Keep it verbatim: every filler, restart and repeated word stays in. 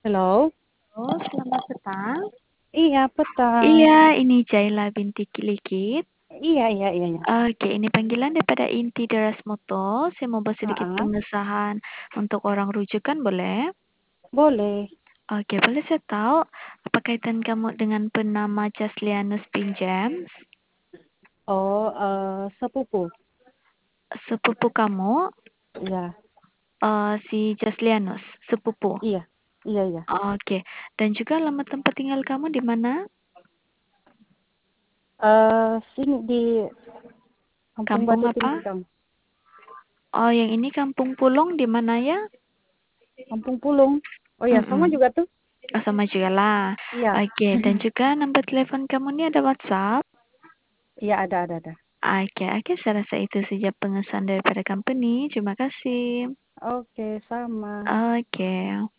Halo. Halo, selamat petang. Iya, petang. Iya, ini Jaila binti Kilikit. Iya iya iya iya. Oke, ini panggilan daripada inti Deras Moto. Saya mau buat sedikit Heeh. pengesahan untuk orang rujukan, boleh? Boleh. Oke, boleh saya tahu apa kaitan kamu dengan penama Jaslianus bin James? Oh, eh, sepupu. Sepupu kamu, Iya, eh, si Jaslianus, sepupu. iya. Iya, iya. Oke, dan juga alamat tempat tinggal kamu di mana? Eh, sini di Kampung Kampung Batu apa? Tingkang. Oh, yang ini Kampung Pulung di mana ya? Kampung Pulung. Oh ya, sama Mm-mm. juga tuh. Oh, sama juga lah. Iya. Oke, dan juga nomor telepon kamu ini ada WhatsApp. Iya, ada ada ada. Oke, oke, saya rasa itu saja pengesahan daripada company. Terima kasih. Oke, sama. Oke.